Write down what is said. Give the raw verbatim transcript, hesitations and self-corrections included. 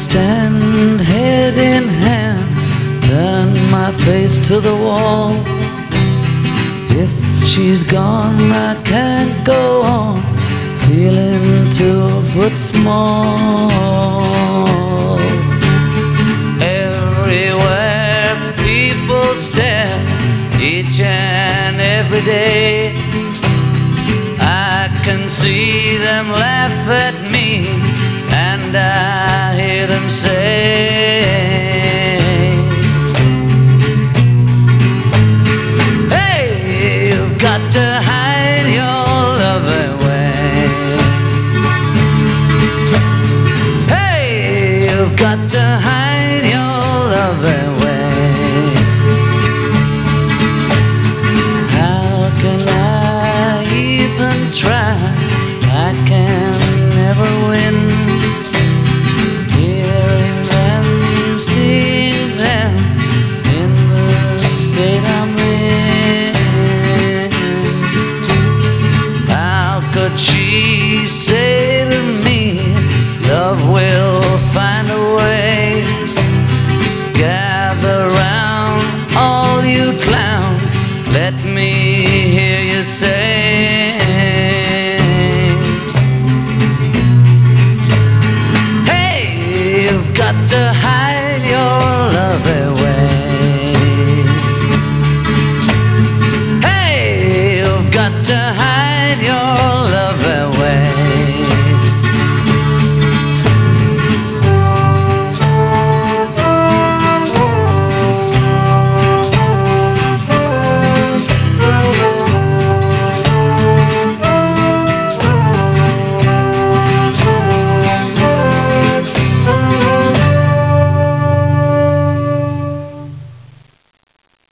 stand head in hand, turn my face to the wall. If she's gone, I can't go on, feeling two foot small. Everywhere people stare, each and every day, I can see them laugh at me, and I hear them say, hey, you've got to hide your love away. Hey, you've got to hide your love away. How can I even try? I can never win. Hearing them, seeing them in the state I'm in. How could she say to me, love will find a way? Gather round, all you clowns, let me hear you say, got to hide your